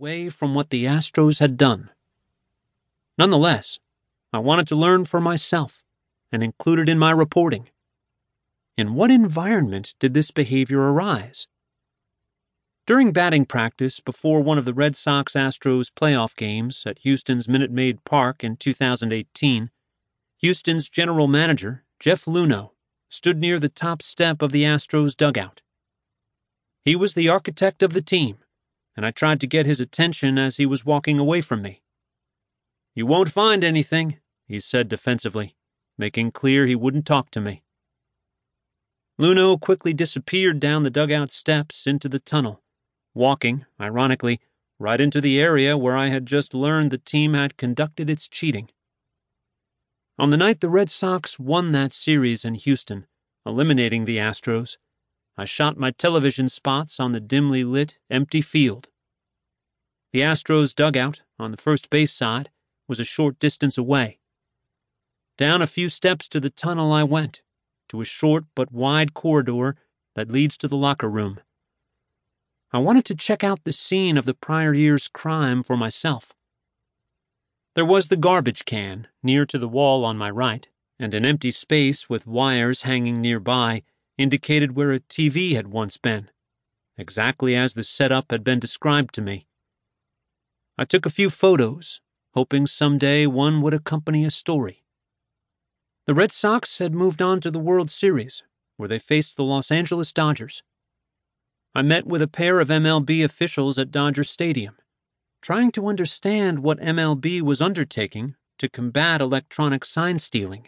away from what the Astros had done. Nonetheless, I wanted to learn for myself and include it in my reporting. In what environment did this behavior arise? During batting practice before one of the Red Sox-Astros playoff games at Houston's Minute Maid Park in 2018, Houston's general manager, Jeff Luhnow, stood near the top step of the Astros dugout. He was the architect of the team, and I tried to get his attention as he was walking away from me. "You won't find anything," he said defensively, making clear he wouldn't talk to me. Luhnow quickly disappeared down the dugout steps into the tunnel, walking, ironically, right into the area where I had just learned the team had conducted its cheating. On the night the Red Sox won that series in Houston, eliminating the Astros, I shot my television spots on the dimly lit, empty field. The Astros dugout, on the first base side, was a short distance away. Down a few steps to the tunnel I went, to a short but wide corridor that leads to the locker room. I wanted to check out the scene of the prior year's crime for myself. There was the garbage can near to the wall on my right, and an empty space with wires hanging nearby indicated where a TV had once been, exactly as the setup had been described to me. I took a few photos, hoping someday one would accompany a story. The Red Sox had moved on to the World Series, where they faced the Los Angeles Dodgers. I met with a pair of MLB officials at Dodger Stadium, trying to understand what MLB was undertaking to combat electronic sign stealing.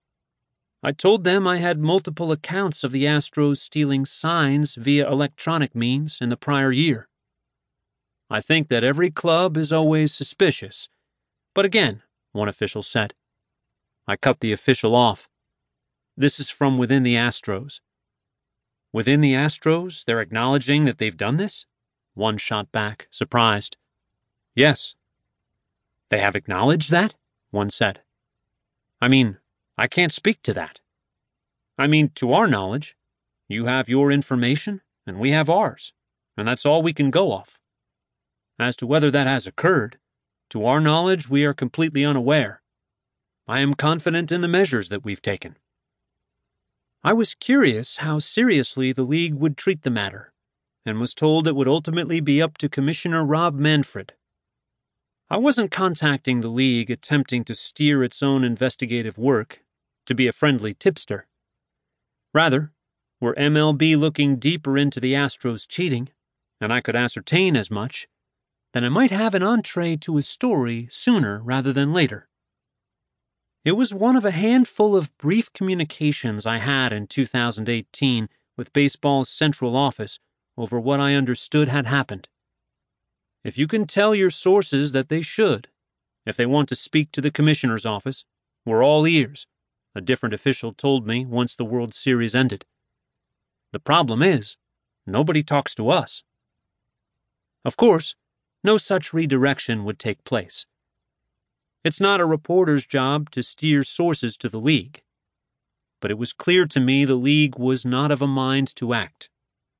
I told them I had multiple accounts of the Astros stealing signs via electronic means in the prior year. "I think that every club is always suspicious, but again," one official said. I cut the official off. "This is from within the Astros." "Within the Astros, they're acknowledging that they've done this?" One shot back, surprised. "Yes." "They have acknowledged that?" one said. "I mean, I can't speak to that. I mean, to our knowledge, you have your information and we have ours, and that's all we can go off. As to whether that has occurred, to our knowledge, we are completely unaware. I am confident in the measures that we've taken." I was curious how seriously the league would treat the matter, and was told it would ultimately be up to Commissioner Rob Manfred. I wasn't contacting the league attempting to steer its own investigative work, to be a friendly tipster. Rather, were MLB looking deeper into the Astros' cheating, and I could ascertain as much, then I might have an entree to a story sooner rather than later. It was one of a handful of brief communications I had in 2018 with baseball's central office over what I understood had happened. "If you can tell your sources that they should, if they want to speak to the commissioner's office, we're all ears," a different official told me once the World Series ended. "The problem is, nobody talks to us." Of course, no such redirection would take place. It's not a reporter's job to steer sources to the league. But it was clear to me the league was not of a mind to act.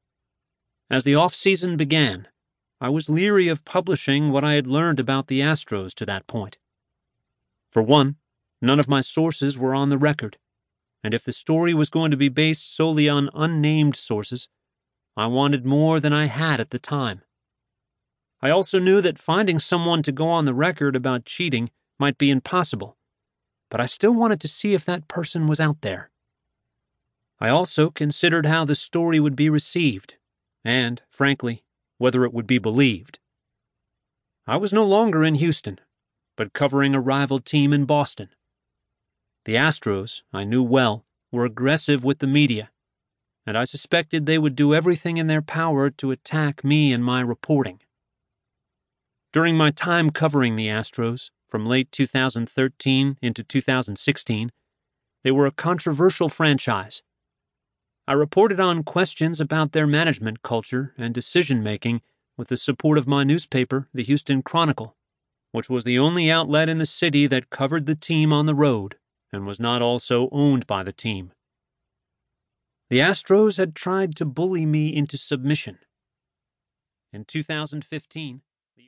As the off-season began, I was leery of publishing what I had learned about the Astros to that point. For one, none of my sources were on the record, and if the story was going to be based solely on unnamed sources, I wanted more than I had at the time. I also knew that finding someone to go on the record about cheating might be impossible, but I still wanted to see if that person was out there. I also considered how the story would be received, and, frankly, whether it would be believed. I was no longer in Houston, but covering a rival team in Boston. The Astros, I knew well, were aggressive with the media, and I suspected they would do everything in their power to attack me and my reporting. During my time covering the Astros, from late 2013 into 2016, they were a controversial franchise. I reported on questions about their management culture and decision-making with the support of my newspaper, the Houston Chronicle, which was the only outlet in the city that covered the team on the road and was not also owned by the team. The Astros had tried to bully me into submission. In 2015,